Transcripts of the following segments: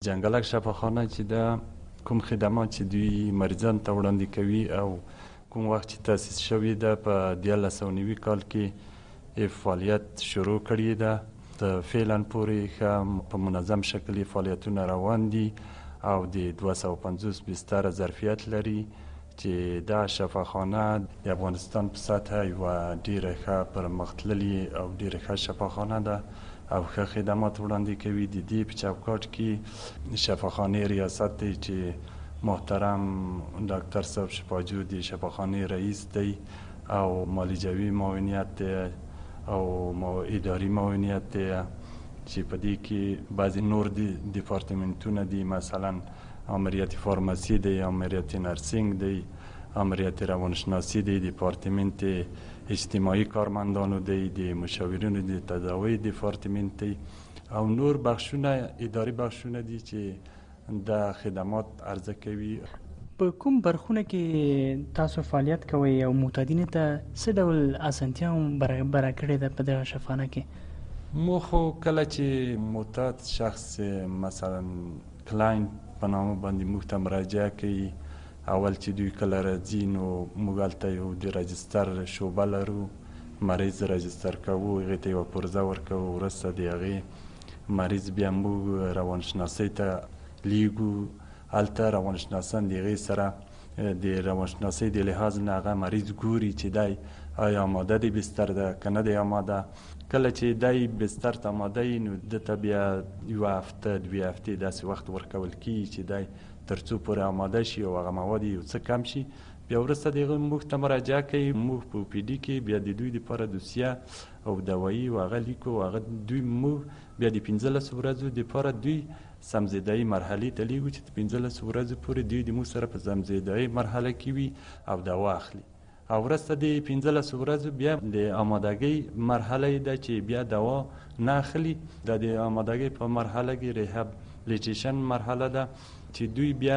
جنګلک شفاخانه چې د کوم خدمات چې دوی مریضان ته وړاندې کوي او کوم وخت چې تاسیس شوې ده په 1990 کال کې فعالیت شروع کړې ده. د فعلا پورې ښه په منظم شکل فعالیتونه روان دي او د 250 بستر ظرفیت لري چې دا شفاخانه د افغانستان په سطح یوه ډیره ښه پرمختللې او ډیره ښه شفاخانه ده او ښه خدمات وړاندې کوي. د دې په چوکاټ کې شفاخانې ریاست دی چې محترم ډاکټر صاحب شفاجو د شفاخانې رئیس دی او مالیجوي معاونیت دی او اداري معاونیت دی چې په دې کې بعضې نور دیپارتمنټونه دي، مثلا امریت فارمسی دی، امریت نرسینګ دی، امریت روانشناسی دی، دیپارتمنت اجتماعي کارمندانو دی، د مشاورینو د تداوی دیپارتمنت دی او نور بخشونه اداري بخشونه دي چې د خدمات عرضه کوي. په کوم برخونه کې تاسو فعالیت کوئ او معتادینو ته څه ډول اسانتیا هم برابره کړې ده په دغه شفاخانه کې؟ مو خو کله چې معتاد شخص مثلا کلاین په نامه باندې موږ ته مراجعه کوي، اول چې دوی کله راځي نو موږ هلته یو د رجستر شعبه لرو، مریض رجستر کوو، هغې ته یوه پرزه ورکوو، وروسته د هغې مریض بیا موږ روانشناسۍ ته لیږو. هلته روانشناسان د هغې سره د روانشناسۍ د لحاظ نه هغه مریض ګوري چې دی آیا آماده د بستر ده که نه دی آماده. کله چې دی بستر ته آماده وي نو ده ته بیا یوه هفته 2 هفتې داسې وخت ورکول کېږي چې دی تر څو پورې آماده شي او هغه مواد یو څه کم شي. بیا وروسته د هغه موږ ته مراجعه کوي، موږ په پی ډي کې بیا د دوی دپاره دوسیه او دوایي او هغه لیکو، هغه دوی موږ بیا د 15 ورځو دپاره دوی سمزیدهی مرحلې ته لیږو چې 15 ورځو پورې دوی د موږ سره په سمزیدهی مرحله کې وي او دوا اخلي. او وروسته د 15 ورځو بیا د آمادګۍ مرحله ده چې بیا دوا نه اخلي. دا د آمادګۍ په مرحله کې ریهابلیټیشن مرحله ده چې دوی بیا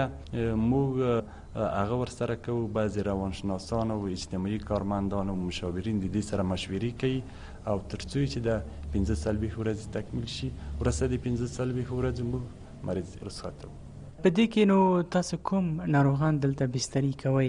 موږ هغه ورسره کوو. بعضې روانشناسان او اجتماعي کارمندان او مشاورین د دې سره مشورې کوي او تر څو چې د 15 ورځې تکمیل شي، وروسته د 15 ورځو موږ مریض رخصتوو. په دې کې نو تاسو کوم ناروغان دلته بستري کوئ؟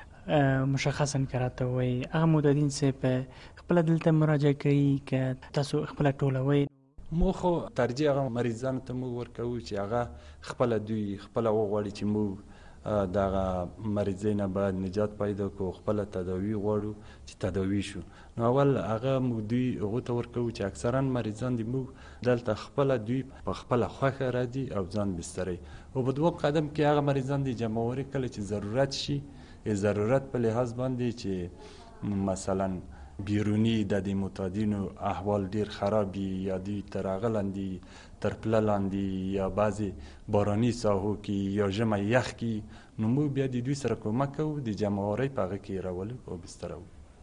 مشخصا که راته ووایي هغه معتادین چې په خپله دلته مراجعه کوي که تاسو خپله ټولوئ؟ مو خو ترجیح هغه مریضانو ته موږ ورکوو چې هغه خپله دوی خپله وغواړي چې موږ دغه مریضۍ نه باید نجات پیدا کړو، خپله تداوي غواړو چې تداوي شو. نو اول هغه موږ دوی هغو ته ورکوو چې اکثرا مریضان دي موږ دلته خپله دوی په خپله خوښه راځي او ځان بستروي. او په 2 قدم کې هغه مریضان دي جمعوري کله چې ضرورت شي، ضرورت په لحاظ باندې چې مثلا بیرونی د معتادینو احوال ډیر خراب یا دوی تر هغه لاندې تر پله لاندې یا بعضې باراني ساحو کې یا ژمی یخ کې، نو موږ بیا د دوی سره کومک کوو، د جمعوارۍ په هغه کې راولو او بستروو.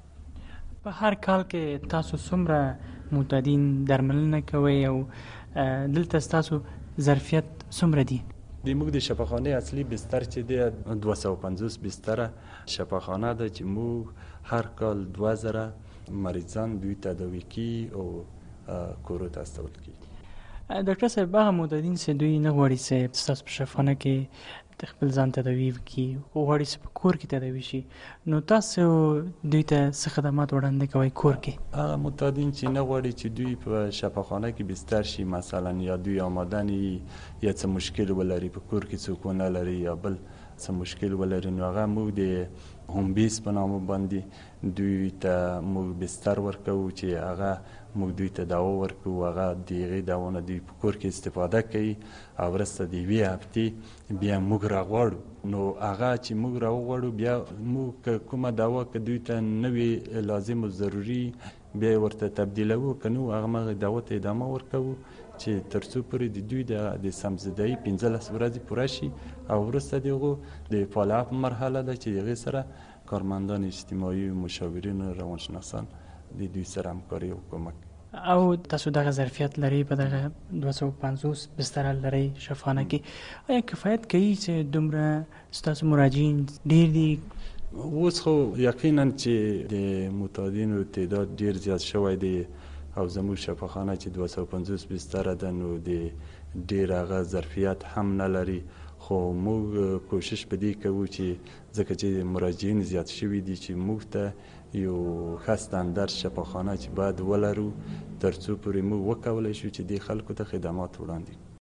په هر کال کې تاسو څومره معتادین درملنه کوئ او دلته ستاسو ظرفیت څومره دي؟ د موږ د شفاخانې اصلي بستر چې دی 250 بستره شفاخانه ده چې موږ هر کال 2000 مریضان دوی تداوي کی او کورو ته استول کی. ډاکټر صاحب هغه معتادین چې دوی نه غواړي چې ستاسو په شفاخانه کې د خپل ځان تداوي وکړي، غواړي چې په کور کې تداوي شي، نو تاسو دوی ته څه خدمات وړاندې کوئ کور کې؟ هغه معتادین چې نه غواړي چې دوی په شفاخانه کې بستر شي، مثلا یا دوی آماده نه یا څه مشکل ولري، په کور کې څوک ونه لري یا بل څه مشکل ولري، نو هغه موږ د هوم بیس په نامه باندې دوی ته موږ بستر ورکوو چې هغه موږ دوی ته دوا ورکوو، هغه د هغې دوا نه دوی په کور کې استفاده کوي او وروسته د 2 هفتې بیا موږ راغواړو. نو هغه چې موږ راغواړو بیا موږ کومه دوا که دوی ته نه وي لازم و ضروري بیا ورته تبدیلوو، که نو هغه دوا ته ادامه ورکوو چې تر څو پورې د دوی د سمزدهۍ 15 ورځې پوره شي او وروسته د هغو د فالوآپ مرحله ده چې د هغې سره کارمندان اجتماعي و مشاورین و روانشناسان د دوی سره همکاري او کومک. او تاسو دغه ظرفیت لري په دغه 250 بستر لري شفاخانه کې، آیا کفایت کوي چې دومره ستاسو مراجعین ډیر دي؟ اوس خو یقینا چې د معتادینو تعداد ډیر زیات شوی دی او زموږ شفاخانه چې 250 بستر ده، نو د ډېر هغه ظرفیت هم نه لري، خو موږ کوشش په دې کوو چې ځکه چې مراجعین زیات شوي دي چې موږ ته یو ښه ستاندرد شفاخانه چې باید ولرو تر څو پورې موږ وکولی شو چې دې خلکو ته خدمات وړاندې کړو.